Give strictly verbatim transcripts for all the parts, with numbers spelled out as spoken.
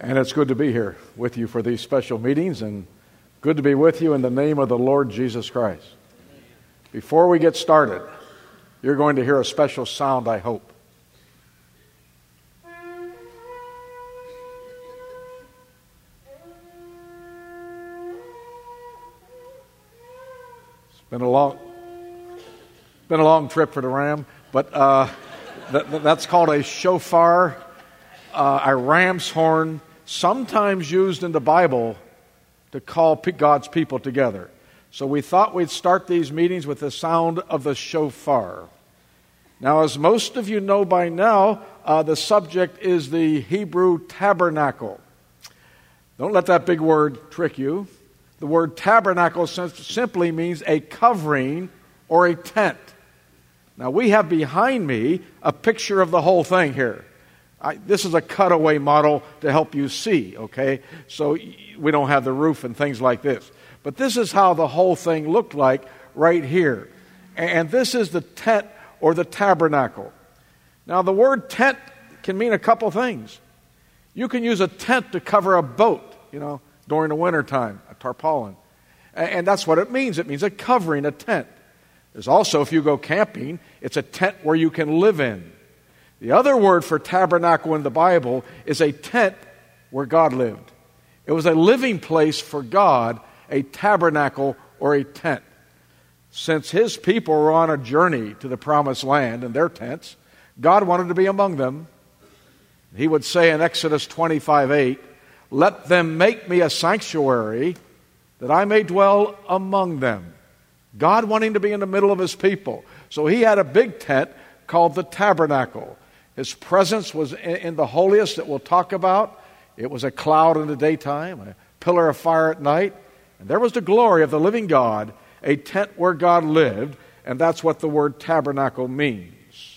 And it's good to be here with you for these special meetings, and good to be with you in the name of the Lord Jesus Christ. Before we get started, you're going to hear a special sound, I hope. It's been a long, been a long trip for the Ram, but uh, th- th- that's called a shofar, uh, a ram's horn, sometimes used in the Bible to call God's people together. So we thought we'd start these meetings with the sound of the shofar. Now, as most of you know by now, uh, the subject is the Hebrew tabernacle. Don't let that big word trick you. The word tabernacle sim- simply means a covering or a tent. Now, we have behind me a picture of the whole thing here. I, this is a cutaway model to help you see, okay? So we don't have the roof and things like this. But this is how the whole thing looked like right here. And this is the tent or the tabernacle. Now, the word tent can mean a couple things. You can use a tent to cover a boat, you know, during the wintertime, a tarpaulin. And that's what it means. It means a covering, a tent. There's also, if you go camping, it's a tent where you can live in. The other word for tabernacle in the Bible is a tent where God lived. It was a living place for God, a tabernacle or a tent. Since His people were on a journey to the promised land in their tents, God wanted to be among them. He would say in Exodus twenty-five eight, "Let them make me a sanctuary that I may dwell among them." God wanting to be in the middle of His people. So He had a big tent called the tabernacle. His presence was in the holiest that we'll talk about. It was a cloud in the daytime, a pillar of fire at night. And there was the glory of the living God, a tent where God lived, and that's what the word tabernacle means.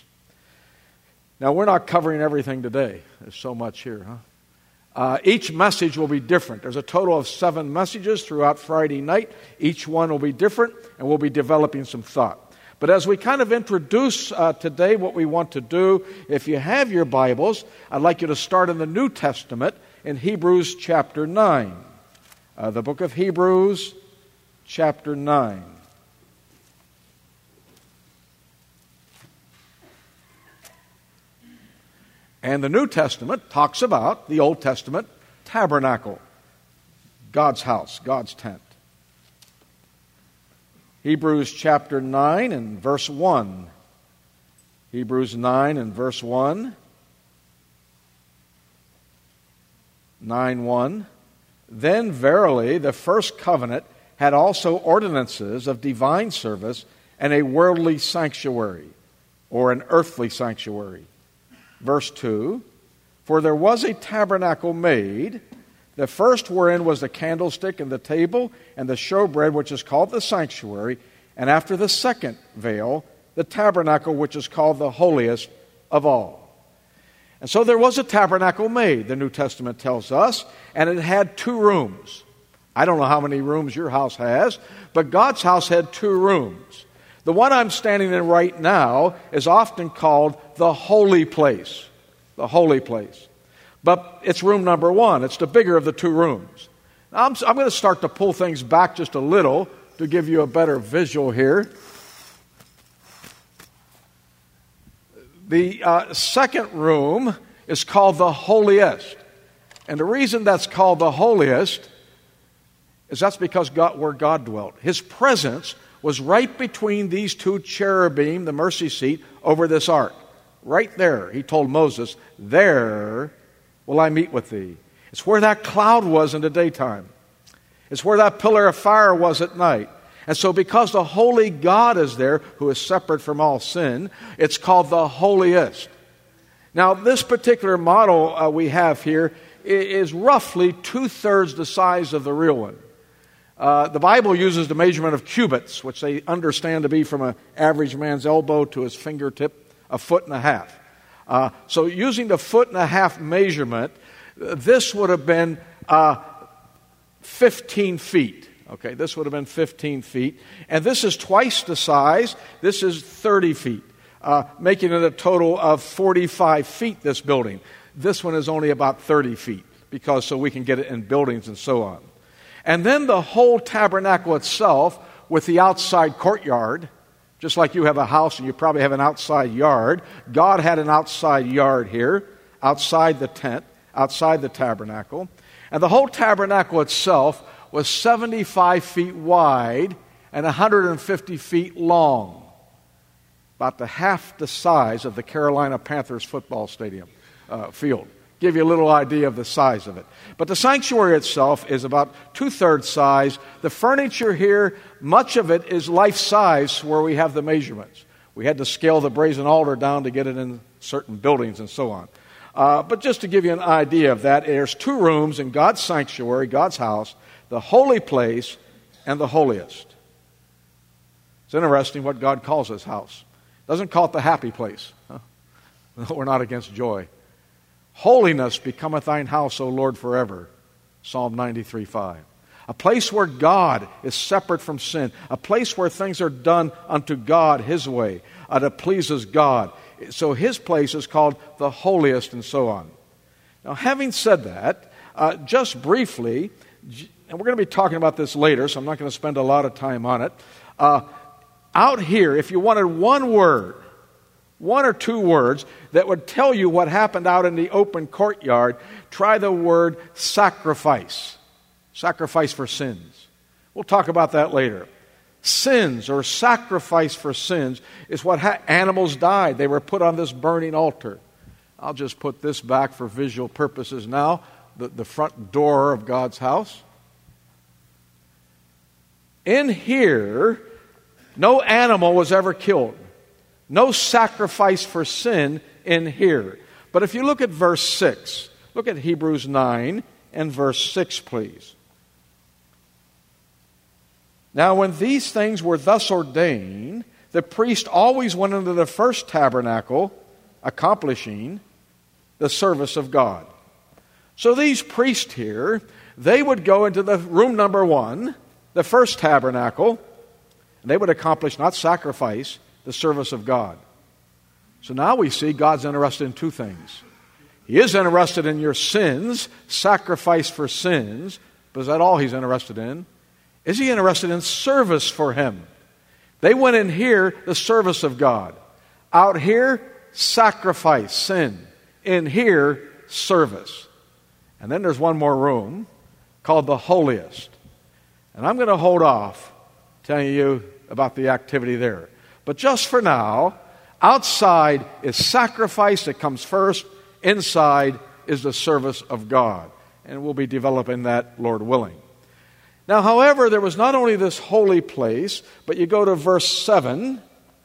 Now, we're not covering everything today. There's so much here, huh? Uh, each message will be different. There's a total of seven messages throughout Friday night. Each one will be different, and we'll be developing some thought. But as we kind of introduce uh, today what we want to do, if you have your Bibles, I'd like you to start in the New Testament in Hebrews chapter nine. Uh, the book of Hebrews chapter nine. And the New Testament talks about the Old Testament tabernacle, God's house, God's tent. Hebrews chapter nine and verse one. Hebrews nine and verse one. nine one. Then verily the first covenant had also ordinances of divine service and a worldly sanctuary, or an earthly sanctuary. Verse two. For there was a tabernacle made, the first wherein was the candlestick and the table and the showbread, which is called the sanctuary, and after the second veil, the tabernacle, which is called the holiest of all. And so there was a tabernacle made, the New Testament tells us, and it had two rooms. I don't know how many rooms your house has, but God's house had two rooms. The one I'm standing in right now is often called the holy place, the holy place. But it's room number one. It's the bigger of the two rooms. Now, I'm, I'm going to start to pull things back just a little to give you a better visual here. The uh, second room is called the holiest. And the reason that's called the holiest is that's because God, where God dwelt. His presence was right between these two cherubim, the mercy seat, over this ark. Right there, He told Moses, there will I meet with thee. It's where that cloud was in the daytime. It's where that pillar of fire was at night. And so because the holy God is there, who is separate from all sin, it's called the holiest. Now, this particular model uh, we have here is roughly two-thirds the size of the real one. Uh, the Bible uses the measurement of cubits, which they understand to be from an average man's elbow to his fingertip, a foot and a half. Uh, so using the foot and a half measurement, this would have been uh, fifteen feet. Okay, this would have been fifteen feet. And this is twice the size. This is thirty feet, uh, making it a total of forty-five feet, this building. This one is only about thirty feet. because so we can get it in buildings and so on. And then the whole tabernacle itself with the outside courtyard, just like you have a house and you probably have an outside yard. God had an outside yard here, outside the tent, outside the tabernacle. And the whole tabernacle itself was seventy-five feet wide and one hundred fifty feet long. About the half the size of the Carolina Panthers football stadium uh, field. Give you a little idea of the size of it. But the sanctuary itself is about two-thirds size. The furniture here, much of it is life-size where we have the measurements. We had to scale the brazen altar down to get it in certain buildings and so on. Uh, but just to give you an idea of that, there's two rooms in God's sanctuary, God's house, the holy place and the holiest. It's interesting what God calls his house. Doesn't call it the happy place. Huh? No, we're not against joy. Holiness becometh thine house, O Lord, forever. Psalm ninety-three five. A place where God is separate from sin. A place where things are done unto God his way. Uh, that pleases God. So his place is called the holiest and so on. Now, having said that, uh, just briefly, and we're going to be talking about this later, so I'm not going to spend a lot of time on it. Uh, out here, if you wanted one word, one or two words that would tell you what happened out in the open courtyard, try the word sacrifice. Sacrifice for sins. We'll talk about that later. Sins or sacrifice for sins is what ha- animals died. They were put on this burning altar. I'll just put this back for visual purposes now, the, the front door of God's house. In here, no animal was ever killed. No sacrifice for sin in here. But if you look at verse six, look at Hebrews nine and verse six, please. Now, when these things were thus ordained, the priest always went into the first tabernacle, accomplishing the service of God. So these priests here, they would go into the room number one, the first tabernacle, and they would accomplish not sacrifice, the service of God. So now we see God's interested in two things. He is interested in your sins, sacrifice for sins, but is that all he's interested in? Is he interested in service for him? They went in here, the service of God. Out here, sacrifice, sin. In here, service. And then there's one more room called the holiest. And I'm going to hold off telling you about the activity there. But just for now, outside is sacrifice that comes first. Inside is the service of God. And we'll be developing that, Lord willing. Now, however, there was not only this holy place, but you go to verse seven.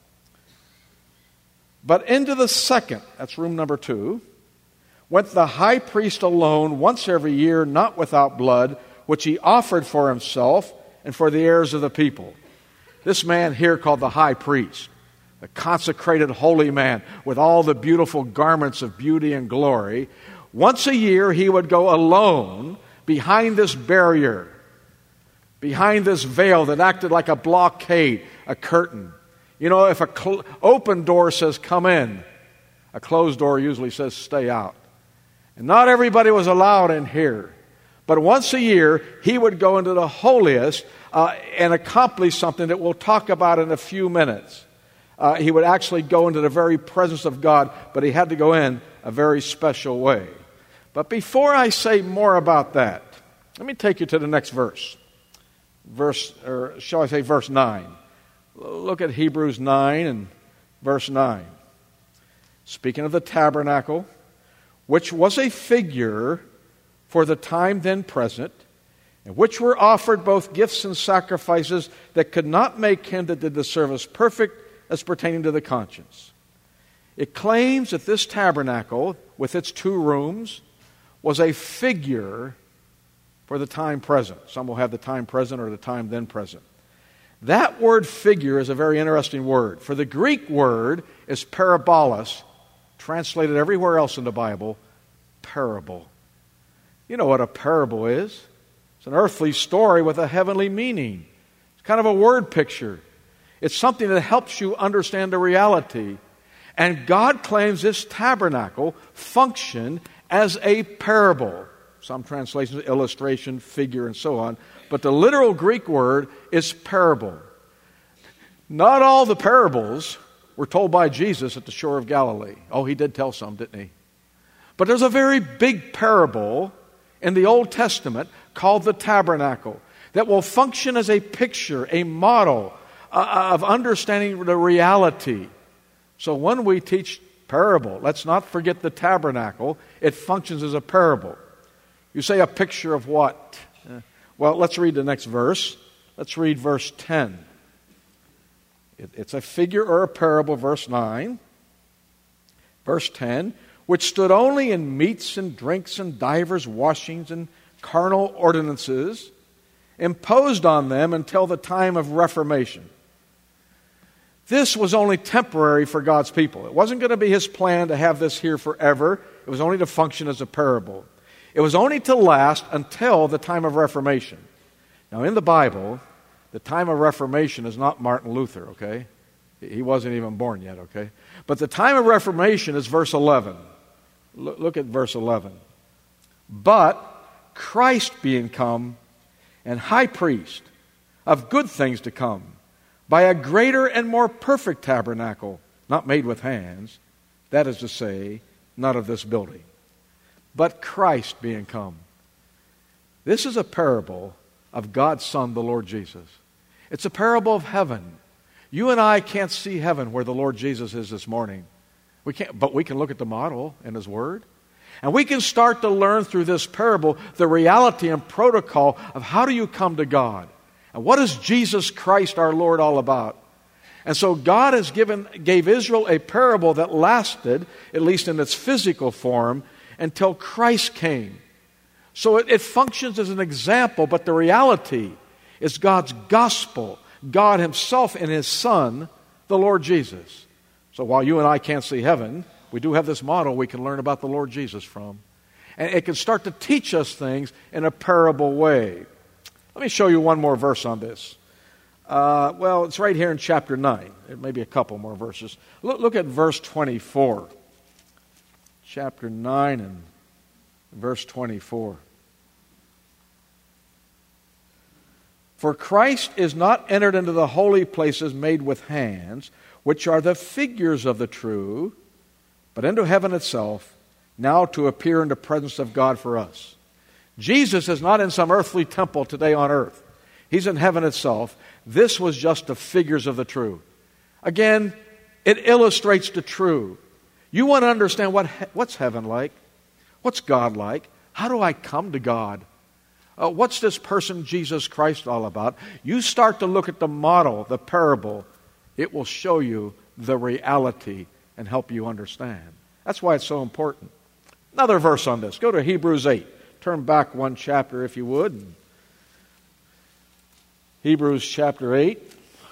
But into the second, that's room number two, went the high priest alone once every year, not without blood, which he offered for himself and for the heirs of the people. This man here called the high priest, the consecrated holy man with all the beautiful garments of beauty and glory. Once a year he would go alone behind this barrier, behind this veil that acted like a blockade, a curtain. You know, if an cl- open door says come in, a closed door usually says stay out. And not everybody was allowed in here. But once a year, he would go into the holiest uh, and accomplish something that we'll talk about in a few minutes. Uh, he would actually go into the very presence of God, but he had to go in a very special way. But before I say more about that, let me take you to the next verse. Verse, or shall I say verse nine. Look at Hebrews nine and verse nine. Speaking of the tabernacle, which was a figure for the time then present, in which were offered both gifts and sacrifices that could not make him that did the service perfect as pertaining to the conscience. It claims that this tabernacle, with its two rooms, was a figure for the time present. Some will have the time present or the time then present. That word figure is a very interesting word. For the Greek word is parabolos, translated everywhere else in the Bible, parable. You know what a parable is. It's an earthly story with a heavenly meaning. It's kind of a word picture. It's something that helps you understand the reality. And God claims this tabernacle functioned as a parable. Some translations, illustration, figure, and so on. But the literal Greek word is parable. Not all the parables were told by Jesus at the shore of Galilee. Oh, he did tell some, didn't he? But there's a very big parable in the Old Testament called the tabernacle that will function as a picture, a model uh, of understanding the reality. So when we teach parable, let's not forget the tabernacle. It functions as a parable. You say a picture of what? Uh, well, let's read the next verse. Let's read verse ten. It, it's a figure or a parable, verse nine. Verse ten, which stood only in meats and drinks and divers washings and carnal ordinances, imposed on them until the time of Reformation. This was only temporary for God's people. It wasn't going to be His plan to have this here forever. It was only to function as a parable. It was only to last until the time of Reformation. Now, in the Bible, the time of Reformation is not Martin Luther, okay? He wasn't even born yet, okay? But the time of Reformation is verse eleven. Look at verse eleven. But Christ being come, and high priest of good things to come, by a greater and more perfect tabernacle, not made with hands, that is to say, not of this building, but Christ being come. This is a parable of God's Son, the Lord Jesus. It's a parable of heaven. You and I can't see heaven where the Lord Jesus is this morning. We can't, but we can look at the model in His Word. And we can start to learn through this parable the reality and protocol of how do you come to God. And what is Jesus Christ our Lord all about? And so God has given gave Israel a parable that lasted, at least in its physical form, until Christ came. So it, it functions as an example, but the reality is God's gospel, God Himself in His Son, the Lord Jesus. So while you and I can't see heaven, we do have this model we can learn about the Lord Jesus from. And it can start to teach us things in a parable way. Let me show you one more verse on this. Uh, well, it's right here in chapter nine. It may be a couple more verses. Look, look at verse twenty-four. Chapter nine and verse twenty-four. For Christ is not entered into the holy places made with hands, which are the figures of the true, but into heaven itself, now to appear in the presence of God for us. Jesus is not in some earthly temple today on earth. He's in heaven itself. This was just the figures of the true. Again, it illustrates the true. You want to understand what what's heaven like? What's God like? How do I come to God? Uh, what's this person, Jesus Christ, all about? You start to look at the model, the parable. It will show you the reality and help you understand. That's why it's so important. Another verse on this. Go to Hebrews eight. Turn back one chapter if you would. Hebrews chapter eight.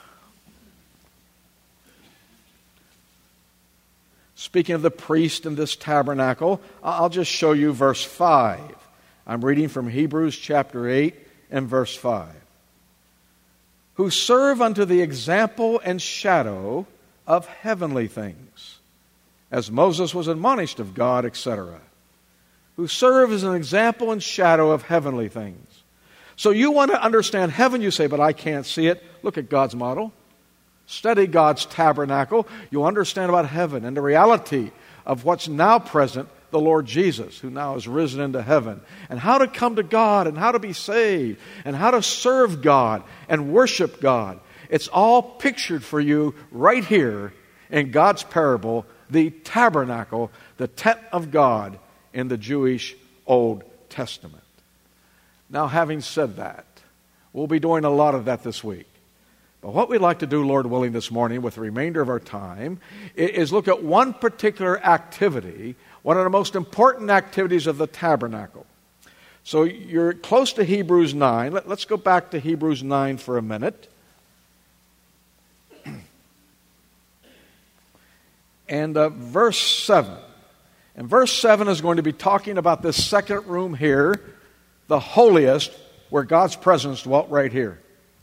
Speaking of the priest in this tabernacle, I'll just show you verse five. I'm reading from Hebrews chapter eight and verse five. Who serve unto the example and shadow of heavenly things, as Moses was admonished of God, et cetera. Who serve as an example and shadow of heavenly things. So you want to understand heaven, you say, but I can't see it. Look at God's model. Study God's tabernacle. You'll understand about heaven and the reality of what's now present, the Lord Jesus, who now is risen into heaven, and how to come to God and how to be saved and how to serve God and worship God. It's all pictured for you right here in God's parable, the tabernacle, the tent of God in the Jewish Old Testament. Now, having said that, we'll be doing a lot of that this week. But what we'd like to do, Lord willing, this morning with the remainder of our time is look at one particular activity, one of the most important activities of the tabernacle. So you're close to Hebrews nine. Let, let's go back to Hebrews nine for a minute. And uh, verse seven. And verse seven is going to be talking about this second room here, the holiest, where God's presence dwelt right here.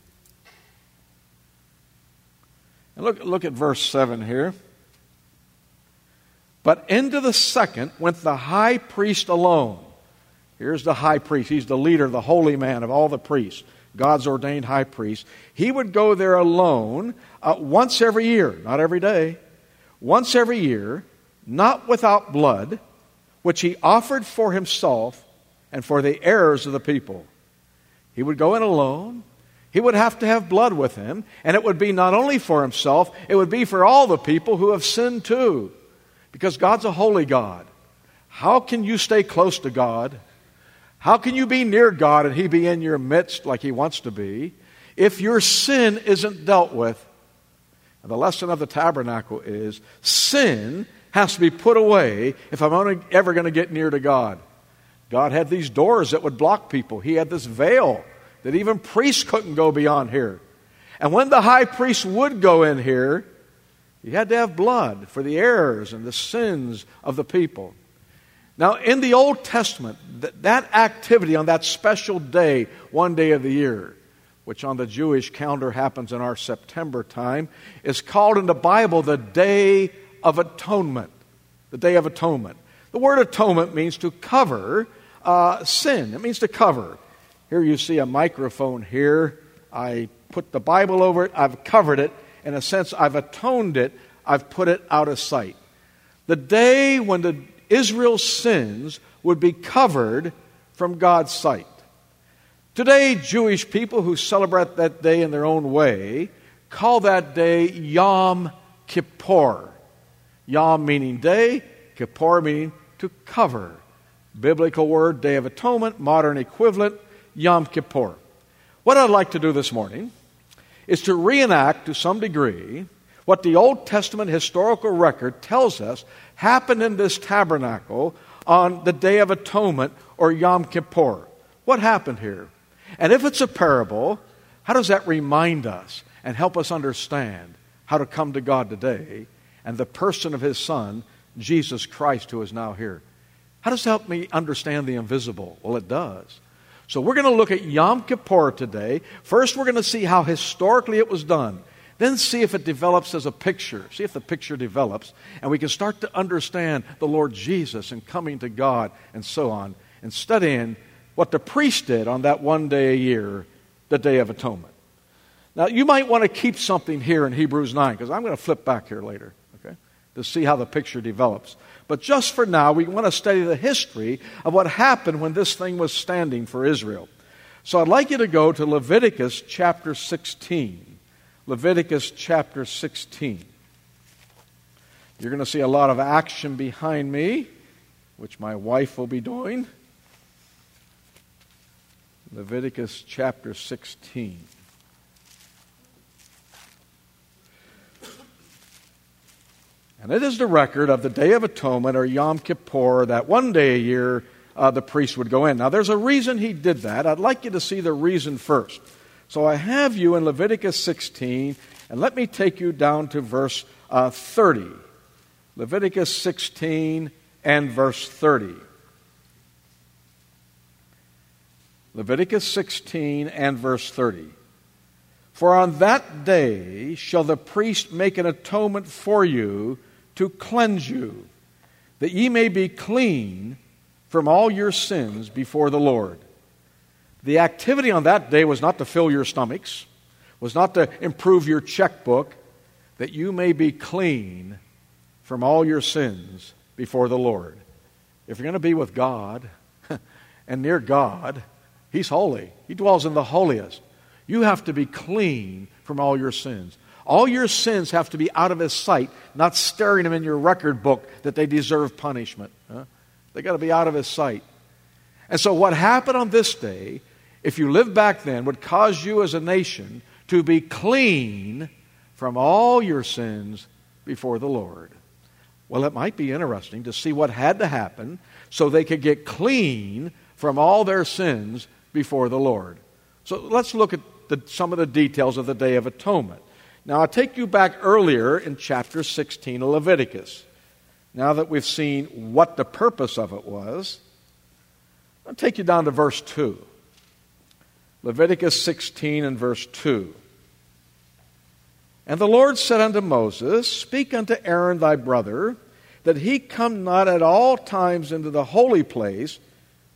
And look, look at verse seven here. But into the second went the high priest alone. Here's the high priest. He's the leader, the holy man of all the priests, God's ordained high priest. He would go there alone uh, once every year, not every day, once every year, not without blood, which he offered for himself and for the errors of the people. He would go in alone. He would have to have blood with him, and it would be not only for himself, it would be for all the people who have sinned too, because God's a holy God. How can you stay close to God? How can you be near God and He be in your midst like He wants to be if your sin isn't dealt with? And the lesson of the tabernacle is sin has to be put away if I'm only ever going to get near to God. God had these doors that would block people. He had this veil that even priests couldn't go beyond here. And when the high priest would go in here, he had to have blood for the errors and the sins of the people. Now, in the Old Testament, that, that activity on that special day, one day of the year, which on the Jewish calendar happens in our September time, is called in the Bible the Day of Atonement. The Day of Atonement. The word atonement means to cover uh, sin. It means to cover. Here you see a microphone here. I put the Bible over it. I've covered it. In a sense, I've atoned it. I've put it out of sight. The day when the Israel's sins would be covered from God's sight. Today, Jewish people who celebrate that day in their own way call that day Yom Kippur. Yom meaning day, Kippur meaning to cover. Biblical word, Day of Atonement, modern equivalent, Yom Kippur. What I'd like to do this morning is to reenact to some degree what the Old Testament historical record tells us happened in this tabernacle on the Day of Atonement or Yom Kippur. What happened here? And if it's a parable, how does that remind us and help us understand how to come to God today and the person of His Son, Jesus Christ, who is now here? How does it help me understand the invisible? Well, it does. So we're going to look at Yom Kippur today. First, we're going to see how historically it was done. Then see if it develops as a picture. See if the picture develops. And we can start to understand the Lord Jesus and coming to God and so on. And studying what the priest did on that one day a year, the Day of Atonement. Now, you might want to keep something here in Hebrews nine, because I'm going to flip back here later, okay, to see how the picture develops. But just for now, we want to study the history of what happened when this thing was standing for Israel. So I'd like you to go to Leviticus chapter sixteen. Leviticus chapter sixteen. You're going to see a lot of action behind me, which my wife will be doing. Leviticus chapter sixteen. And it is the record of the Day of Atonement, or Yom Kippur, that one day a year uh, the priest would go in. Now, there's a reason he did that. I'd like you to see the reason first. So I have you in Leviticus sixteen, and let me take you down to verse uh, thirty. Leviticus sixteen and verse thirty. Leviticus sixteen and verse thirty. For on that day shall the priest make an atonement for you to cleanse you, that ye may be clean from all your sins before the Lord. The activity on that day was not to fill your stomachs, was not to improve your checkbook, that you may be clean from all your sins before the Lord. If you're going to be with God and near God, He's holy. He dwells in the holiest. You have to be clean from all your sins. All your sins have to be out of His sight, not staring them in your record book that they deserve punishment. Huh? They got to be out of His sight. And so what happened on this day, if you lived back then, would cause you as a nation to be clean from all your sins before the Lord. Well, it might be interesting to see what had to happen so they could get clean from all their sins before the Lord. So let's look at the, some of the details of the Day of Atonement. Now, I'll take you back earlier in chapter sixteen of Leviticus. Now that we've seen what the purpose of it was, I'll take you down to verse two. Leviticus sixteen and verse two. And the Lord said unto Moses, Speak unto Aaron thy brother, that he come not at all times into the holy place,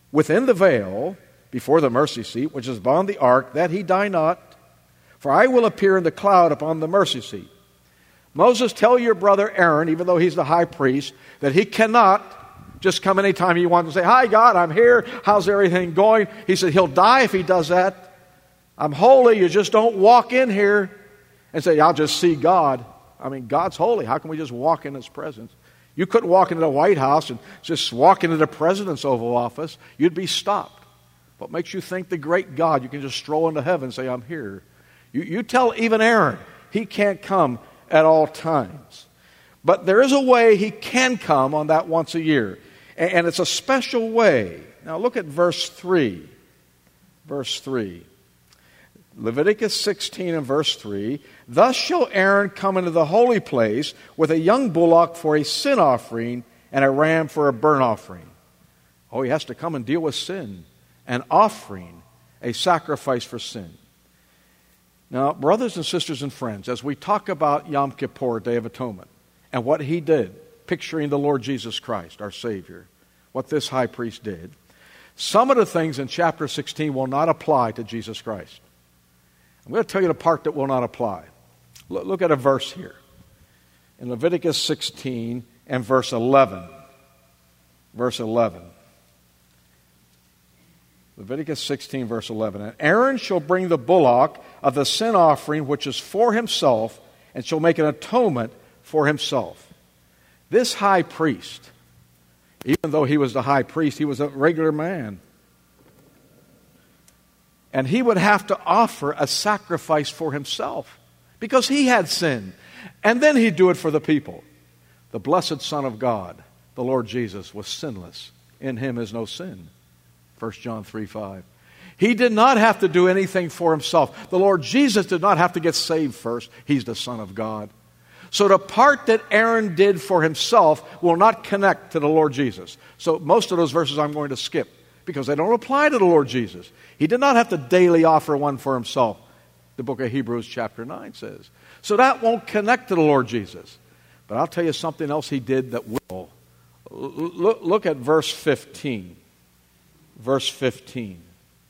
within the veil before the mercy seat, which is upon the ark, that he die not. For I will appear in the cloud upon the mercy seat. Moses, tell your brother Aaron, even though he's the high priest, that he cannot just come anytime he wants and say, hi, God, I'm here. How's everything going? He said he'll die if he does that. I'm holy. You just don't walk in here and say, I'll just see God. I mean, God's holy. How can we just walk in His presence? You couldn't walk into the White House and just walk into the President's Oval Office. You'd be stopped. What makes you think the great God, you can just stroll into heaven and say, I'm here? You, you tell even Aaron, he can't come at all times. But there is a way he can come on that once a year. And, and it's a special way. Now look at verse three. Verse three. Leviticus sixteen and verse three. Thus shall Aaron come into the holy place with a young bullock for a sin offering and a ram for a burnt offering. Oh, he has to come and deal with sin. An offering, a sacrifice for sin. Now, brothers and sisters and friends, as we talk about Yom Kippur, Day of Atonement, and what he did, picturing the Lord Jesus Christ, our Savior, what this high priest did, some of the things in chapter sixteen will not apply to Jesus Christ. I'm going to tell you the part that will not apply. Look at a verse here. In Leviticus sixteen and verse eleven. Verse eleven. Leviticus sixteen, verse eleven. And Aaron shall bring the bullock of the sin offering, which is for himself, and shall make an atonement for himself. This high priest, even though he was the high priest, he was a regular man. And he would have to offer a sacrifice for himself because he had sinned. And then he'd do it for the people. The blessed Son of God, the Lord Jesus, was sinless. In him is no sin. First John three five. He did not have to do anything for himself. The Lord Jesus did not have to get saved first. He's the Son of God. So the part that Aaron did for himself will not connect to the Lord Jesus. So most of those verses I'm going to skip because they don't apply to the Lord Jesus. He did not have to daily offer one for himself, the book of Hebrews chapter nine says. So that won't connect to the Lord Jesus. But I'll tell you something else he did that will. Look, look at verse fifteen. Verse fifteen.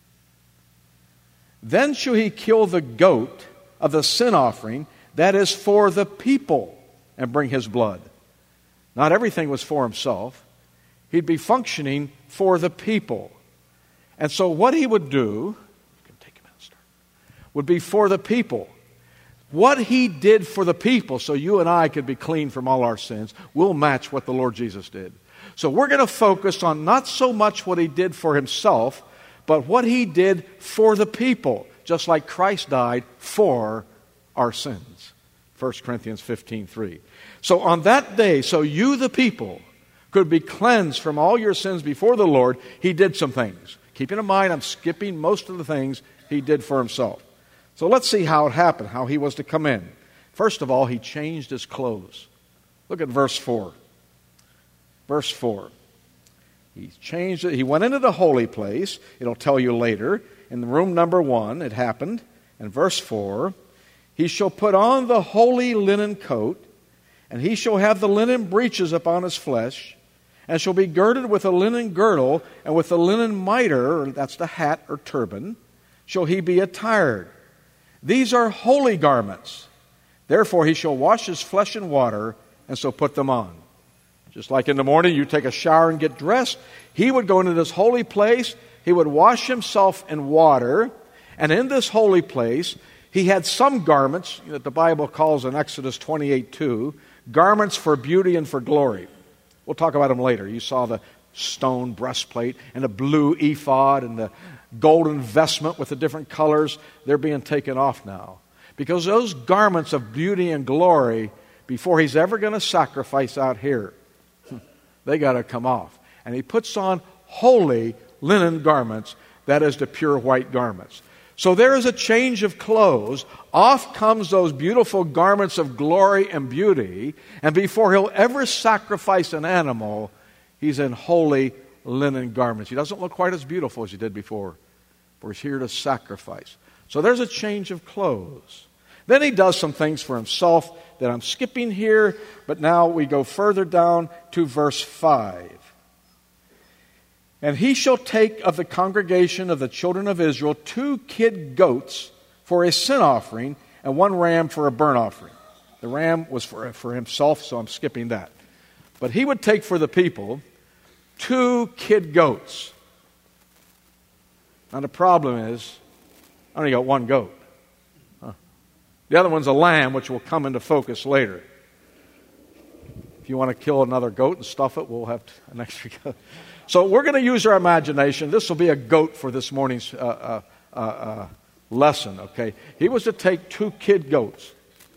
Then shall he kill the goat of the sin offering that is for the people and bring his blood. Not everything was for himself. He'd be functioning for the people. And so what he would do, you can take a minute, start, would be for the people. What he did for the people so you and I could be clean from all our sins will match what the Lord Jesus did. So we're going to focus on not so much what he did for himself, but what he did for the people, just like Christ died for our sins. First Corinthians fifteen three. So on that day, so you the people could be cleansed from all your sins before the Lord, he did some things. Keeping in mind, I'm skipping most of the things he did for himself. So let's see how it happened, how he was to come in. First of all, he changed his clothes. Look at verse four. Verse four. He changed it. He went into the holy place. It'll tell you later. In room number one, it happened. And verse four, he shall put on the holy linen coat, and he shall have the linen breeches upon his flesh, and shall be girded with a linen girdle, and with a linen mitre, or that's the hat or turban, shall he be attired. These are holy garments. Therefore he shall wash his flesh in water, and so put them on. Just like in the morning you take a shower and get dressed, he would go into this holy place, he would wash himself in water, and in this holy place he had some garments that the Bible calls in Exodus twenty-eight two, garments for beauty and for glory. We'll talk about them later. You saw the stone breastplate and the blue ephod and the golden vestment with the different colors. They're being taken off now. Because those garments of beauty and glory, before he's ever going to sacrifice out here, they got to come off. And he puts on holy linen garments, that is the pure white garments. So there is a change of clothes. Off comes those beautiful garments of glory and beauty. And before he'll ever sacrifice an animal, he's in holy linen garments. He doesn't look quite as beautiful as he did before, for he's here to sacrifice. So there's a change of clothes. Then he does some things for himself that I'm skipping here, but now we go further down to verse five. And he shall take of the congregation of the children of Israel two kid goats for a sin offering and one ram for a burnt offering. The ram was for, for himself, so I'm skipping that. But he would take for the people two kid goats. Now the problem is, I only got one goat. Huh. The other one's a lamb, which will come into focus later. If you want to kill another goat and stuff it, we'll have an extra goat. So we're going to use our imagination. This will be a goat for this morning's uh, uh, uh, uh, lesson, okay? He was to take two kid goats.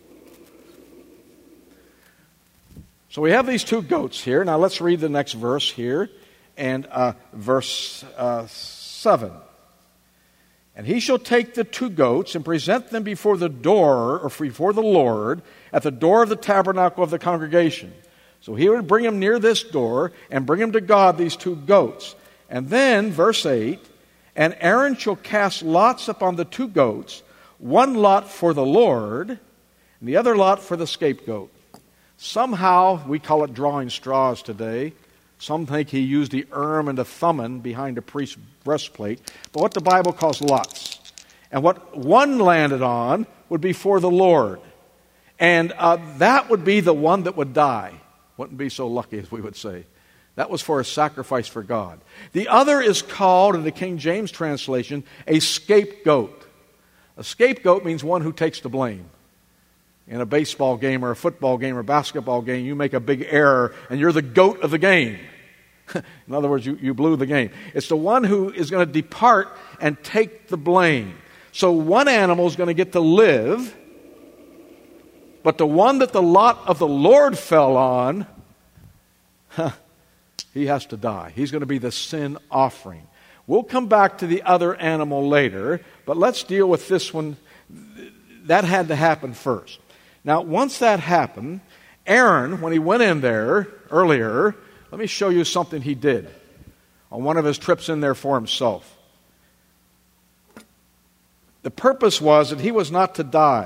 So we have these two goats here. Now let's read the next verse here. And uh, verse uh, seven. And he shall take the two goats and present them before the door, or before the Lord, at the door of the tabernacle of the congregation. So he would bring them near this door and bring them to God, these two goats. And then, verse eight, and Aaron shall cast lots upon the two goats, one lot for the Lord, and the other lot for the scapegoat. Somehow, we call it drawing straws today. Some think he used the Urim and the Thummim behind a priest's breastplate, but what the Bible calls lots. And what one landed on would be for the Lord. And uh, that would be the one that would die. Wouldn't be so lucky, as we would say. That was for a sacrifice for God. The other is called, in the King James translation, a scapegoat. A scapegoat means one who takes the blame. In a baseball game or a football game or a basketball game, you make a big error and you're the goat of the game. In other words, you, you blew the game. It's the one who is going to depart and take the blame. So one animal is going to get to live, but the one that the lot of the Lord fell on, huh, he has to die. He's going to be the sin offering. We'll come back to the other animal later, but let's deal with this one. That had to happen first. Now, once that happened, Aaron, when he went in there earlier, let me show you something he did on one of his trips in there for himself. The purpose was that he was not to die.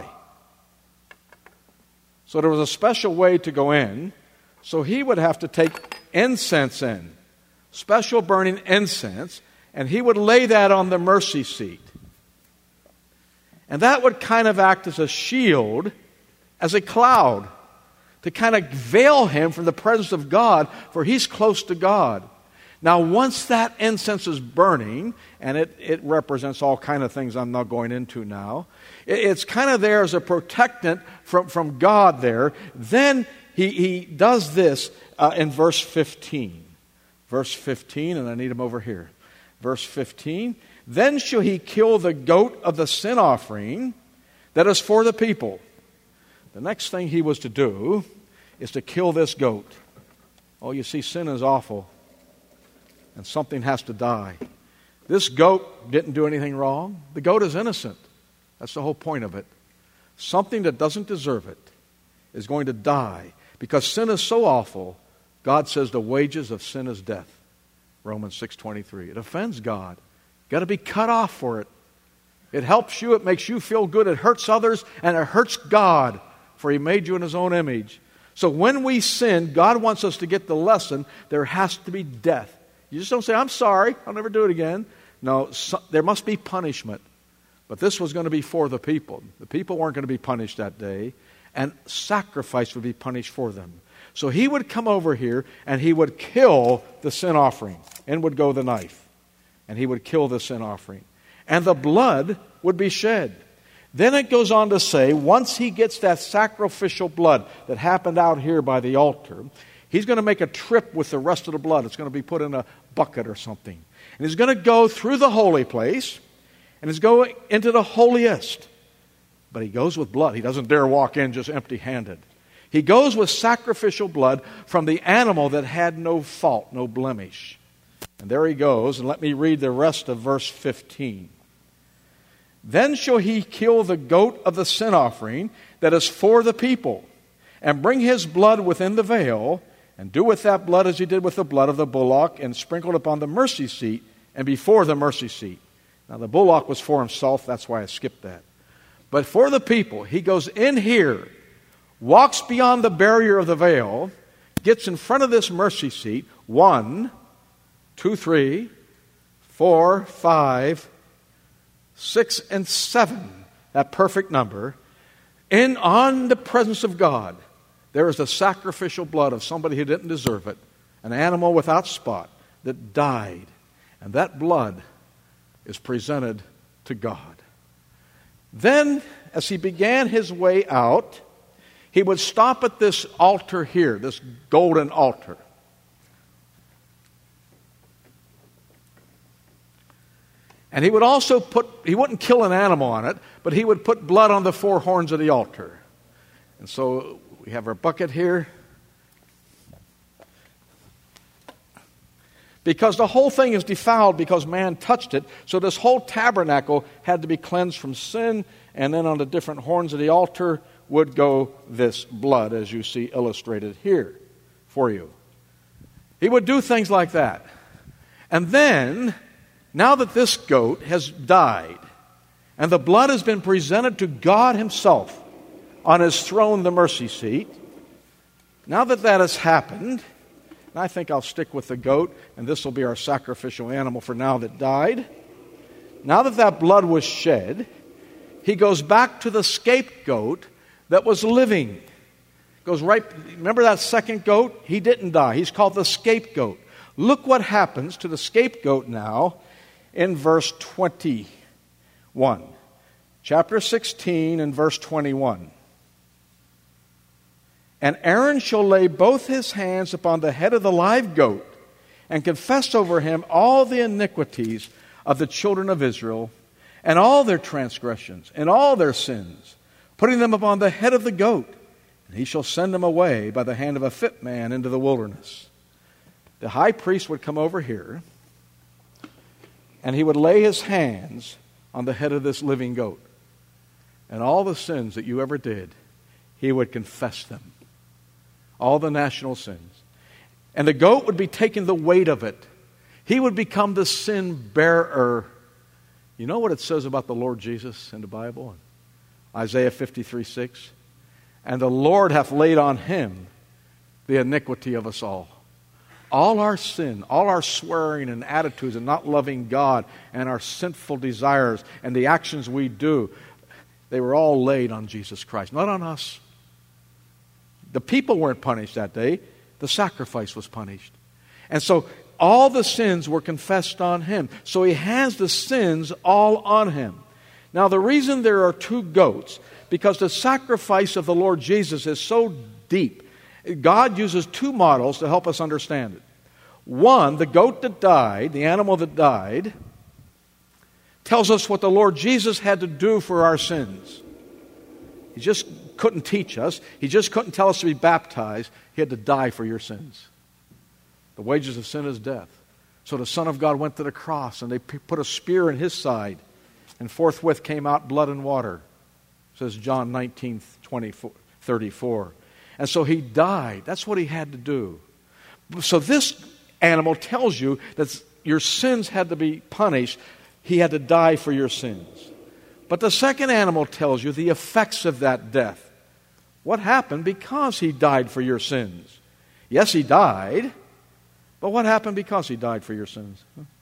So there was a special way to go in. So he would have to take incense in, special burning incense, and he would lay that on the mercy seat. And that would kind of act as a shield, as a cloud, to kind of veil him from the presence of God, for he's close to God. Now, once that incense is burning, and it, it represents all kind of things I'm not going into now, it, it's kind of there as a protectant from, from God there. Then he, he does this uh, in verse fifteen. Verse fifteen, and I need him over here. Verse fifteen, then shall he kill the goat of the sin offering that is for the people. The next thing he was to do is to kill this goat. Oh, you see, sin is awful. And something has to die. This goat didn't do anything wrong. The goat is innocent. That's the whole point of it. Something that doesn't deserve it is going to die. Because sin is so awful, God says the wages of sin is death. Romans six twenty-three. It offends God. Got to be cut off for it. It helps you. It makes you feel good. It hurts others. And it hurts God. For He made you in His own image. So when we sin, God wants us to get the lesson. There has to be death. You just don't say, I'm sorry, I'll never do it again. No, so, there must be punishment. But this was going to be for the people. The people weren't going to be punished that day. And sacrifice would be punished for them. So he would come over here and he would kill the sin offering. In would go the knife. And he would kill the sin offering. And the blood would be shed. Then it goes on to say, once he gets that sacrificial blood that happened out here by the altar, he's going to make a trip with the rest of the blood. It's going to be put in a bucket or something. And he's going to go through the holy place, and he's going into the holiest. But he goes with blood. He doesn't dare walk in just empty-handed. He goes with sacrificial blood from the animal that had no fault, no blemish. And there he goes, and let me read the rest of verse fifteen. Then shall he kill the goat of the sin offering that is for the people, and bring his blood within the veil, and do with that blood as he did with the blood of the bullock, and sprinkle it upon the mercy seat, and before the mercy seat. Now the bullock was for himself, that's why I skipped that. But for the people, he goes in here, walks beyond the barrier of the veil, gets in front of this mercy seat, one, two, three, four, five, six, and seven, that perfect number, in on the presence of God, there is the sacrificial blood of somebody who didn't deserve it, an animal without spot that died. And that blood is presented to God. Then, as he began his way out, he would stop at this altar here, this golden altar. And he would also put, he wouldn't kill an animal on it, but he would put blood on the four horns of the altar. And so we have our bucket here. Because the whole thing is defiled because man touched it, so this whole tabernacle had to be cleansed from sin, and then on the different horns of the altar would go this blood, as you see illustrated here for you. He would do things like that. And then, now that this goat has died, and the blood has been presented to God himself on his throne, the mercy seat, now that that has happened, and I think I'll stick with the goat, and this will be our sacrificial animal for now that died. Now that that blood was shed, he goes back to the scapegoat that was living. Goes right, remember that second goat? He didn't die. He's called the scapegoat. Look what happens to the scapegoat now in verse twenty-one. Chapter sixteen and verse twenty-one. And Aaron shall lay both his hands upon the head of the live goat and confess over him all the iniquities of the children of Israel and all their transgressions and all their sins, putting them upon the head of the goat. And he shall send them away by the hand of a fit man into the wilderness. The high priest would come over here, and he would lay his hands on the head of this living goat. And all the sins that you ever did, he would confess them. All the national sins. And the goat would be taking the weight of it. He would become the sin bearer. You know what it says about the Lord Jesus in the Bible? Isaiah fifty-three six. And the Lord hath laid on him the iniquity of us all. All our sin, all our swearing and attitudes and not loving God and our sinful desires and the actions we do, they were all laid on Jesus Christ, not on us. The people weren't punished that day. The sacrifice was punished. And so all the sins were confessed on him. So he has the sins all on him. Now the reason there are two goats, because the sacrifice of the Lord Jesus is so deep. God uses two models to help us understand it. One, the goat that died, the animal that died, tells us what the Lord Jesus had to do for our sins. He just couldn't teach us. He just couldn't tell us to be baptized. He had to die for your sins. The wages of sin is death. So the Son of God went to the cross, and they put a spear in his side, and forthwith came out blood and water, says John nineteen thirty-four. And so he died. That's what he had to do. So this animal tells you that your sins had to be punished. He had to die for your sins. But the second animal tells you the effects of that death. What happened because he died for your sins? Yes, he died, but what happened because he died for your sins?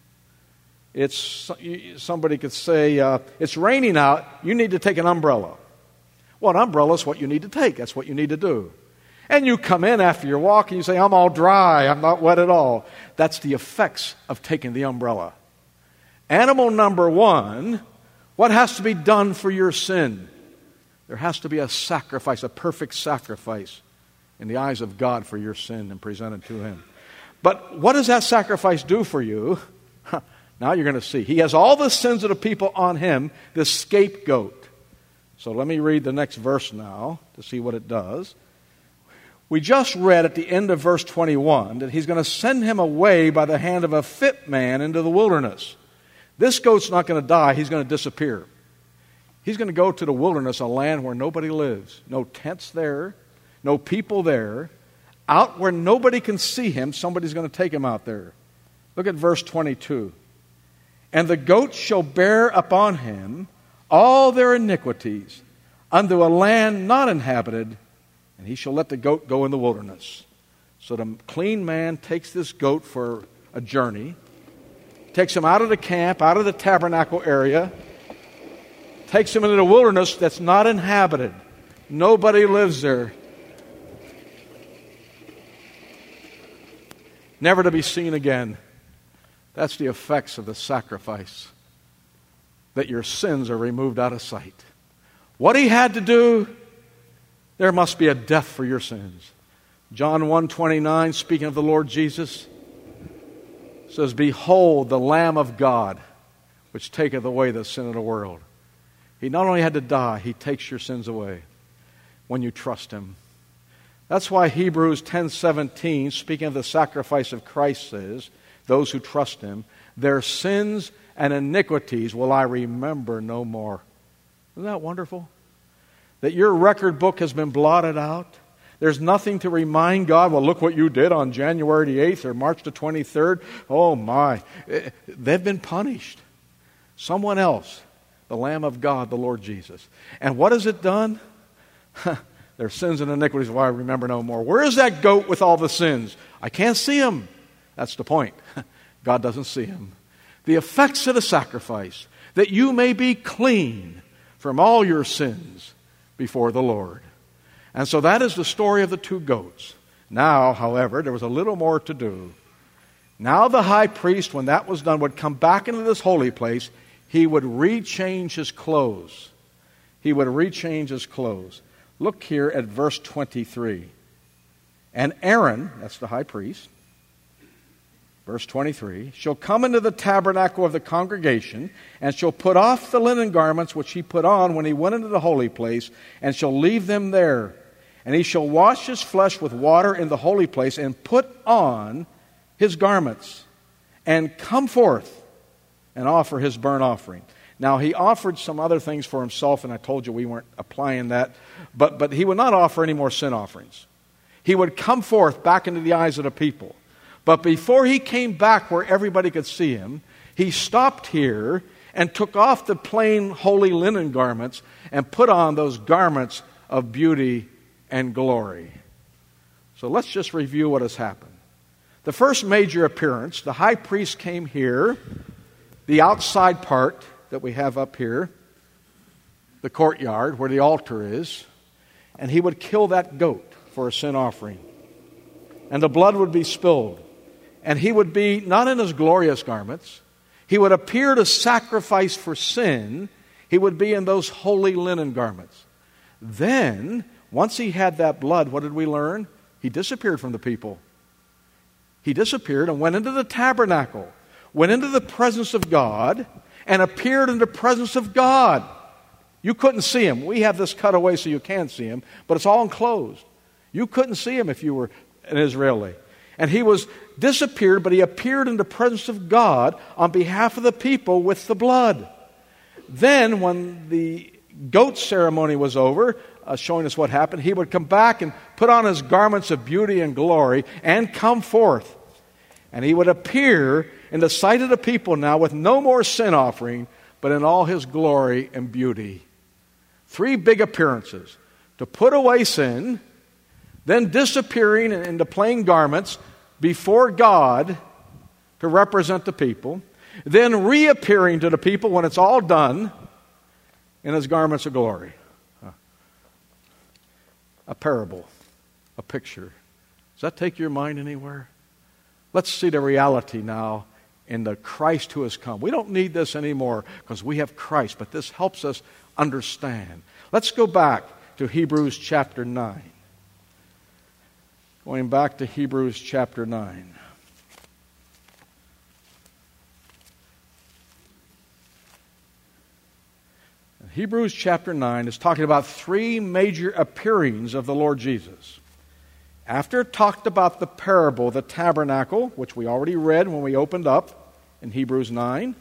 It's somebody could say, uh, it's raining out, you need to take an umbrella. Well, an umbrella is what you need to take. That's what you need to do. And you come in after your walk and you say, I'm all dry, I'm not wet at all. That's the effects of taking the umbrella. Animal number one, what has to be done for your sin? There has to be a sacrifice, a perfect sacrifice in the eyes of God for your sin and presented to him. But what does that sacrifice do for you? Now you're going to see. He has all the sins of the people on him, this scapegoat. So let me read the next verse now to see what it does. We just read at the end of verse twenty-one that he's going to send him away by the hand of a fit man into the wilderness. This goat's not going to die. He's going to disappear. He's going to go to the wilderness, a land where nobody lives. No tents there, no people there. Out where nobody can see him, somebody's going to take him out there. Look at verse twenty-two. And the goat shall bear upon him all their iniquities unto a land not inhabited, and he shall let the goat go in the wilderness. So the clean man takes this goat for a journey, takes them out of the camp, out of the tabernacle area, takes them into the wilderness that's not inhabited. Nobody lives there. Never to be seen again. That's the effects of the sacrifice. That your sins are removed out of sight. What he had to do, there must be a death for your sins. John one twenty-nine, speaking of the Lord Jesus, says, "Behold the Lamb of God, which taketh away the sin of the world." He not only had to die, he takes your sins away when you trust him. That's why Hebrews ten seventeen, speaking of the sacrifice of Christ, says, those who trust him, their sins and iniquities will I remember no more. Isn't that wonderful? That your record book has been blotted out. There's nothing to remind God, well, look what you did on January the eighth or March the twenty-third. Oh my. They've been punished. Someone else, the Lamb of God, the Lord Jesus. And what has it done? Their sins and iniquities will I remember no more. Where is that goat with all the sins? I can't see him. That's the point. God doesn't see him. The effects of the sacrifice, that you may be clean from all your sins before the Lord. And so that is the story of the two goats. Now, however, there was a little more to do. Now the high priest, when that was done, would come back into this holy place. He would rechange his clothes. He would rechange his clothes. Look here at verse twenty-three. And Aaron, that's the high priest, verse twenty-three, shall come into the tabernacle of the congregation, and shall put off the linen garments which he put on when he went into the holy place, and shall leave them there. And he shall wash his flesh with water in the holy place, and put on his garments, and come forth and offer his burnt offering. Now, he offered some other things for himself, and I told you we weren't applying that, but, but he would not offer any more sin offerings. He would come forth back into the eyes of the people. But before he came back where everybody could see him, he stopped here and took off the plain holy linen garments and put on those garments of beauty and glory. So let's just review what has happened. The first major appearance, the high priest came here, the outside part that we have up here, the courtyard where the altar is, and he would kill that goat for a sin offering. And the blood would be spilled. And he would be not in his glorious garments. He would appear to sacrifice for sin. He would be in those holy linen garments. Then, once he had that blood, what did we learn? He disappeared from the people. He disappeared and went into the tabernacle, went into the presence of God, and appeared in the presence of God. You couldn't see him. We have this cut away so you can see him, but it's all enclosed. You couldn't see him if you were an Israeli. And he was disappeared, but he appeared in the presence of God on behalf of the people with the blood. Then, when the goat ceremony was over, uh, showing us what happened, he would come back and put on his garments of beauty and glory and come forth. And he would appear in the sight of the people now with no more sin offering, but in all his glory and beauty. Three big appearances. To put away sin, then disappearing in the plain garments before God to represent the people, then reappearing to the people when it's all done in his garments of glory. A parable, a picture. Does that take your mind anywhere? Let's see the reality now in the Christ who has come. We don't need this anymore because we have Christ, but this helps us understand. Let's go back to Hebrews chapter nine. Going back to Hebrews chapter nine. Hebrews chapter nine is talking about three major appearings of the Lord Jesus. After it talked about the parable, the tabernacle, which we already read when we opened up in Hebrews nine,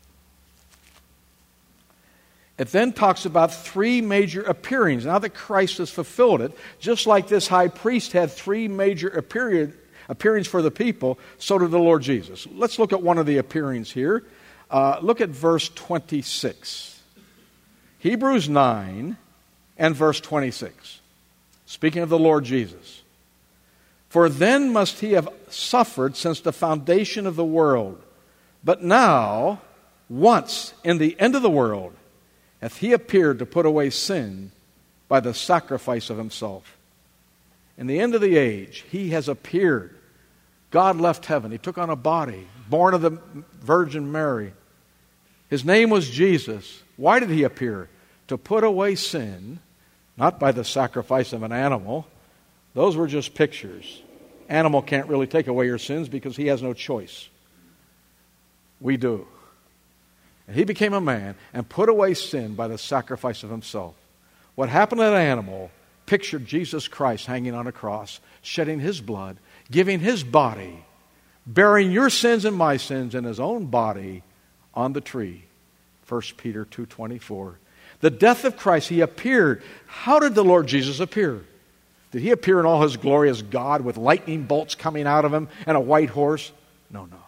it then talks about three major appearings. Now that Christ has fulfilled it, just like this high priest had three major appearings for the people, so did the Lord Jesus. Let's look at one of the appearings here. Uh, look at verse twenty-six. Hebrews nine and verse twenty-six. Speaking of the Lord Jesus. For then must he have suffered since the foundation of the world. But now, once in the end of the world, hath he appeared to put away sin by the sacrifice of himself. In the end of the age, he has appeared. God left heaven. He took on a body, born of the Virgin Mary. His name was Jesus. Why did he appear? To put away sin, not by the sacrifice of an animal. Those were just pictures. Animal can't really take away your sins because he has no choice. We do. And he became a man and put away sin by the sacrifice of himself. What happened to that animal pictured Jesus Christ hanging on a cross, shedding his blood, giving his body, bearing your sins and my sins in his own body on the tree. First Peter two twenty-four. The death of Christ, he appeared. How did the Lord Jesus appear? Did he appear in all his glory as God with lightning bolts coming out of him and a white horse? No, no.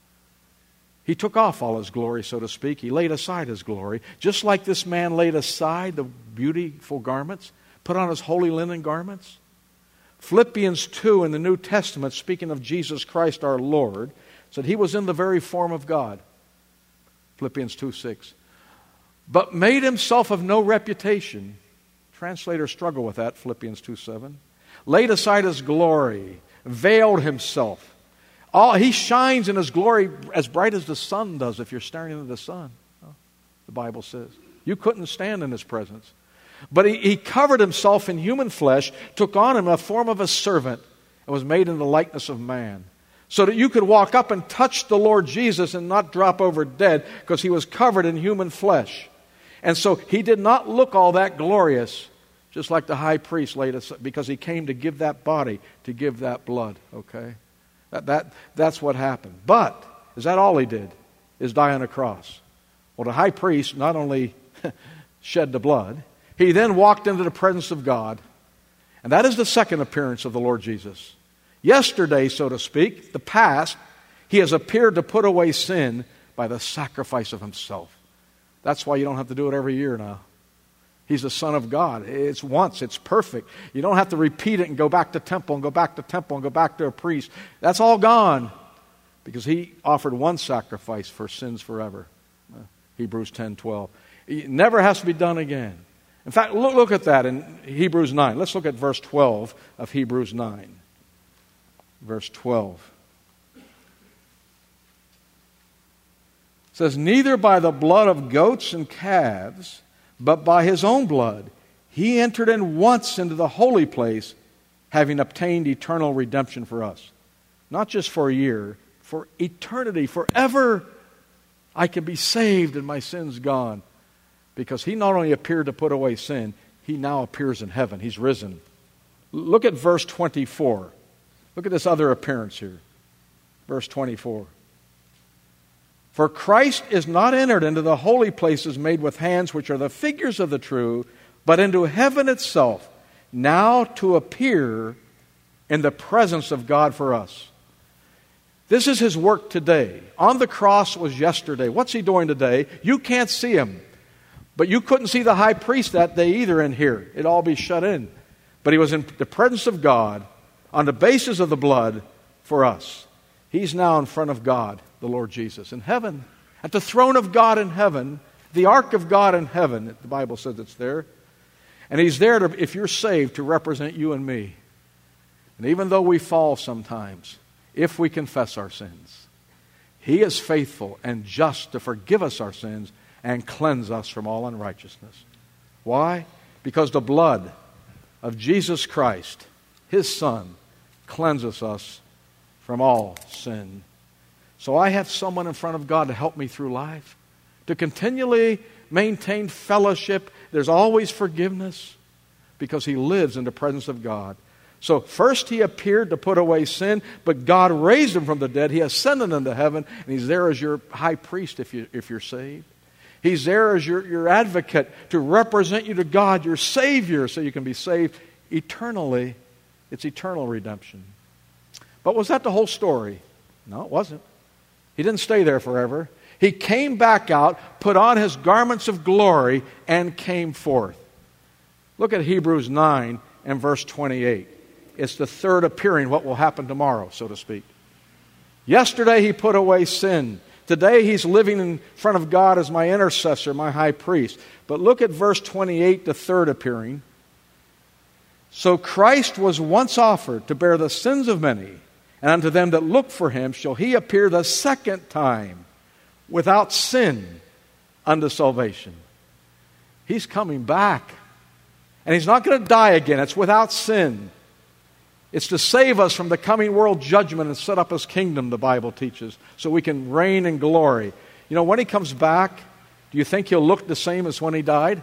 He took off all his glory, so to speak. He laid aside his glory. Just like this man laid aside the beautiful garments, put on his holy linen garments. Philippians two in the New Testament, speaking of Jesus Christ our Lord, said he was in the very form of God. Philippians two six. But made himself of no reputation. Translators struggle with that, Philippians two seven. Laid aside his glory, veiled himself. All, he shines in his glory as bright as the sun does if you're staring into the sun, the Bible says. You couldn't stand in his presence. But he, he covered himself in human flesh, took on him a form of a servant, and was made in the likeness of man. So that you could walk up and touch the Lord Jesus and not drop over dead because he was covered in human flesh. And so he did not look all that glorious, just like the high priest laid aside, because he came to give that body, to give that blood, okay? That, that, that's what happened. But, is that all he did? Is die on a cross. Well, the high priest not only shed the blood, he then walked into the presence of God. And that is the second appearance of the Lord Jesus. Yesterday, so to speak, the past, he has appeared to put away sin by the sacrifice of himself. That's why you don't have to do it every year now. He's the Son of God. It's once. It's perfect. You don't have to repeat it and go back to temple and go back to temple and go back to a priest. That's all gone because he offered one sacrifice for sins forever. Uh, Hebrews ten twelve. It never has to be done again. In fact, look, look at that in Hebrews nine. Let's look at verse twelve of Hebrews nine. Verse twelve. It says, neither by the blood of goats and calves, but by his own blood, he entered in once into the holy place, having obtained eternal redemption for us. Not just for a year, for eternity, forever. I can be saved and my sins gone. Because he not only appeared to put away sin, he now appears in heaven. He's risen. Look at verse twenty-four. Look at this other appearance here. Verse twenty-four. For Christ is not entered into the holy places made with hands, which are the figures of the true, but into heaven itself, now to appear in the presence of God for us. This is his work today. On the cross was yesterday. What's he doing today? You can't see him. But you couldn't see the high priest that day either in here. It'd all be shut in. But he was in the presence of God on the basis of the blood for us. He's now in front of God, the Lord Jesus, in heaven. At the throne of God in heaven, the ark of God in heaven, the Bible says it's there. And he's there, to, if you're saved, to represent you and me. And even though we fall sometimes, if we confess our sins, he is faithful and just to forgive us our sins and cleanse us from all unrighteousness. Why? Because the blood of Jesus Christ, his Son, cleanses us from all sin. So I have someone in front of God to help me through life, to continually maintain fellowship. There's always forgiveness because he lives in the presence of God. So first he appeared to put away sin, but God raised him from the dead. He ascended into heaven, and he's there as your high priest if, you, if you're saved. He's there as your, your advocate to represent you to God, your Savior, so you can be saved eternally. It's eternal redemption. But was that the whole story? No, it wasn't. He didn't stay there forever. He came back out, put on his garments of glory, and came forth. Look at Hebrews nine and verse twenty-eight. It's the third appearing, what will happen tomorrow, so to speak. Yesterday he put away sin. Today he's living in front of God as my intercessor, my high priest. But look at verse twenty-eight, the third appearing. So Christ was once offered to bear the sins of many, and unto them that look for him shall he appear the second time without sin unto salvation. He's coming back. And he's not going to die again. It's without sin. It's to save us from the coming world judgment and set up his kingdom, the Bible teaches, so we can reign in glory. You know, when he comes back, do you think he'll look the same as when he died?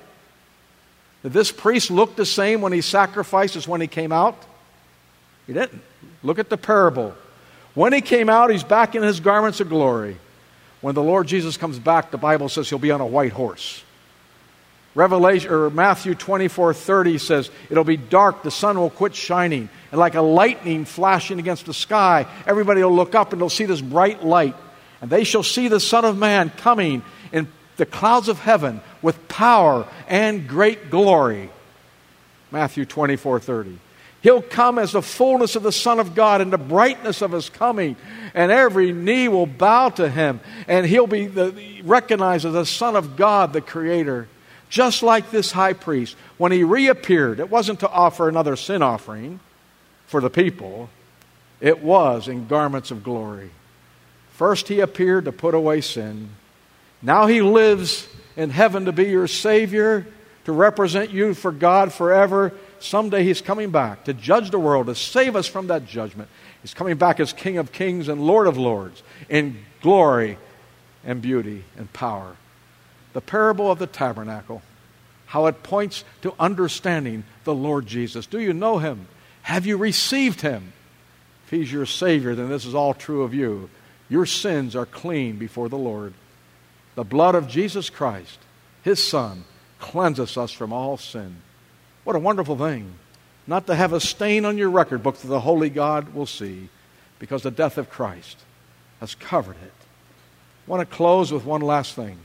Did this priest look the same when he sacrificed as when he came out? He didn't. Look at the parable. When he came out, he's back in his garments of glory. When the Lord Jesus comes back, the Bible says he'll be on a white horse. Revelation or Matthew twenty-four thirty says, it'll be dark, the sun will quit shining, and like a lightning flashing against the sky, everybody will look up and they'll see this bright light. And they shall see the Son of Man coming in the clouds of heaven with power and great glory. Matthew twenty-four thirty. He'll come as the fullness of the Son of God and the brightness of his coming, and every knee will bow to him, and he'll be the, recognized as the Son of God, the Creator. Just like this high priest, when he reappeared, it wasn't to offer another sin offering for the people. It was in garments of glory. First he appeared to put away sin. Now he lives in heaven to be your Savior, to represent you for God forever. Someday he's coming back to judge the world, to save us from that judgment. He's coming back as King of Kings and Lord of Lords in glory and beauty and power. The parable of the tabernacle, how it points to understanding the Lord Jesus. Do you know him? Have you received him? If he's your Savior, then this is all true of you. Your sins are clean before the Lord. The blood of Jesus Christ, his Son, cleanses us from all sin. What a wonderful thing. Not to have a stain on your record book that the holy God will see, because the death of Christ has covered it. I want to close with one last thing.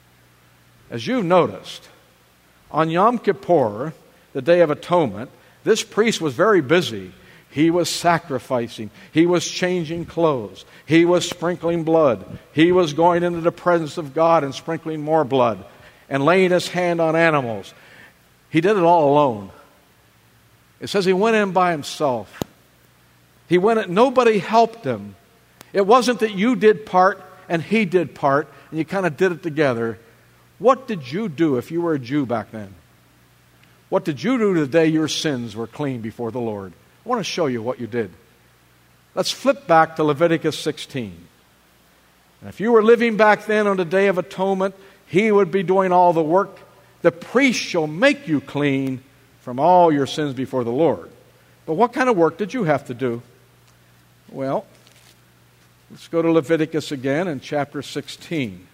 As you've noticed, on Yom Kippur, the Day of Atonement, this priest was very busy. He was sacrificing. He was changing clothes. He was sprinkling blood. He was going into the presence of God and sprinkling more blood and laying his hand on animals. He did it all alone. It says he went in by himself. He went in, nobody helped him. It wasn't that you did part and he did part and you kind of did it together. What did you do if you were a Jew back then? What did you do the day your sins were clean before the Lord? I want to show you what you did. Let's flip back to Leviticus sixteen. And if you were living back then on the Day of Atonement, he would be doing all the work. The priest shall make you clean from all your sins before the Lord. But what kind of work did you have to do? Well, let's go to Leviticus again in chapter sixteen.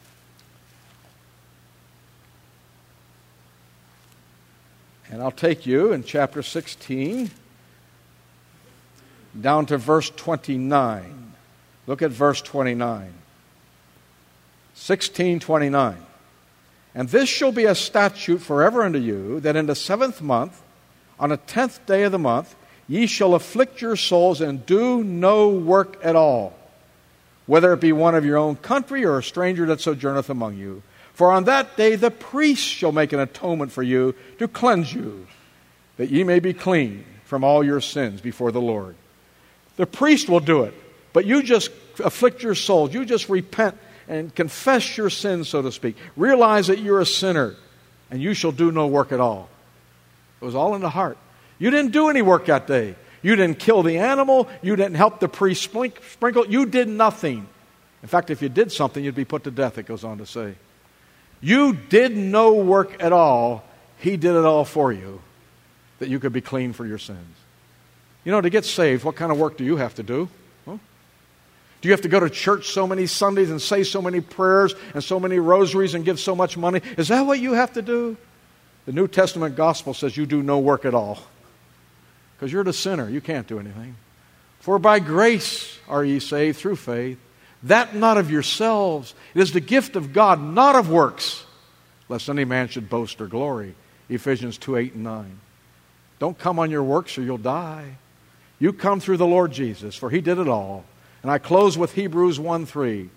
And I'll take you in chapter sixteen down to verse twenty-nine. Look at verse twenty-nine. sixteen twenty-nine. And this shall be a statute forever unto you, that in the seventh month, on the tenth day of the month, ye shall afflict your souls and do no work at all, whether it be one of your own country or a stranger that sojourneth among you. For on that day the priest shall make an atonement for you to cleanse you, that ye may be clean from all your sins before the Lord. The priest will do it, but you just afflict your souls. You just repent and confess your sins, so to speak. Realize that you're a sinner, and you shall do no work at all. It was all in the heart. You didn't do any work that day. You didn't kill the animal. You didn't help the priest sprinkle. You did nothing. In fact, if you did something, you'd be put to death, it goes on to say. You did no work at all. He did it all for you, that you could be clean for your sins. You know, to get saved, what kind of work do you have to do? Huh? Do you have to go to church so many Sundays and say so many prayers and so many rosaries and give so much money? Is that what you have to do? The New Testament gospel says you do no work at all. Because you're the sinner. You can't do anything. For by grace are ye saved through faith, that not of yourselves. It is the gift of God, not of works, lest any man should boast or glory. Ephesians two, eight and nine. Don't come on your works or you'll die. You come through the Lord Jesus, for he did it all. And I close with Hebrews one three.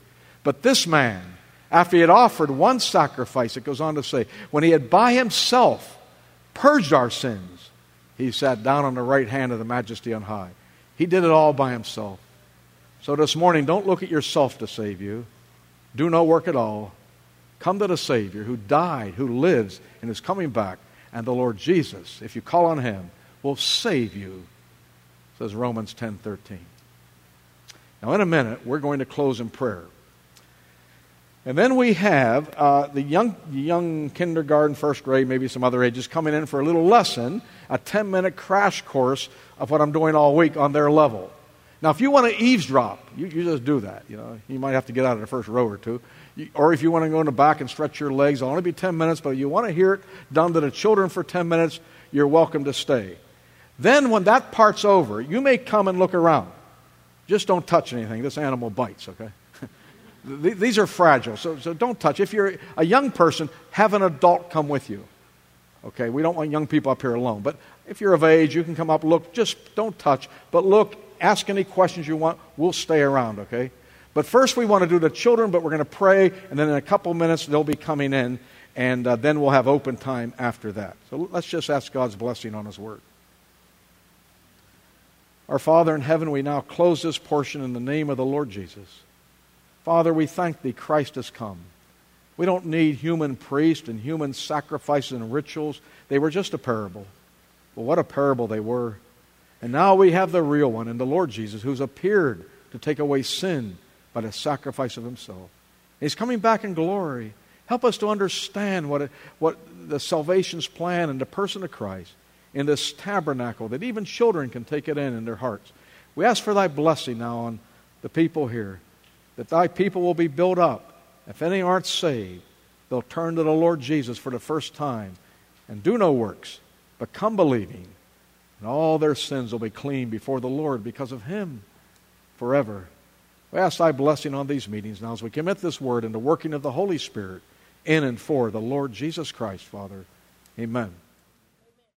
But this man, after he had offered one sacrifice, it goes on to say, when he had by himself purged our sins, he sat down on the right hand of the Majesty on high. He did it all by himself. So this morning, don't look at yourself to save you. Do no work at all. Come to the Savior who died, who lives, and is coming back. And the Lord Jesus, if you call on Him, will save you, says Romans ten thirteen. Now in a minute, we're going to close in prayer. And then we have uh, the young, young kindergarten, first grade, maybe some other ages, coming in for a little lesson, a ten-minute crash course of what I'm doing all week on their level. Now, if you want to eavesdrop, you, you just do that. You know, you might have to get out of the first row or two. You, or if you want to go in the back and stretch your legs, it'll only be ten minutes, but if you want to hear it done to the children for ten minutes, you're welcome to stay. Then when that part's over, you may come and look around. Just don't touch anything. This animal bites, okay? These are fragile, so, so don't touch. If you're a young person, have an adult come with you. Okay, we don't want young people up here alone. But if you're of age, you can come up, look, just don't touch. But look, ask any questions you want. We'll stay around, okay? But first we want to do the children, but we're going to pray, and then in a couple minutes they'll be coming in, and uh, then we'll have open time after that. So let's just ask God's blessing on His Word. Our Father in heaven, we now close this portion in the name of the Lord Jesus. Father, we thank Thee, Christ has come. We don't need human priests and human sacrifices and rituals. They were just a parable. Well, what a parable they were. And now we have the real one in the Lord Jesus, who's appeared to take away sin by the sacrifice of Himself. He's coming back in glory. Help us to understand what, it, what the salvation's plan and the person of Christ in this tabernacle, that even children can take it in in their hearts. We ask for Thy blessing now on the people here, that Thy people will be built up. If any aren't saved, they'll turn to the Lord Jesus for the first time and do no works, but come believing. And all their sins will be clean before the Lord because of Him forever. We ask Thy blessing on these meetings now as we commit this word in the working of the Holy Spirit in and for the Lord Jesus Christ, Father. Amen.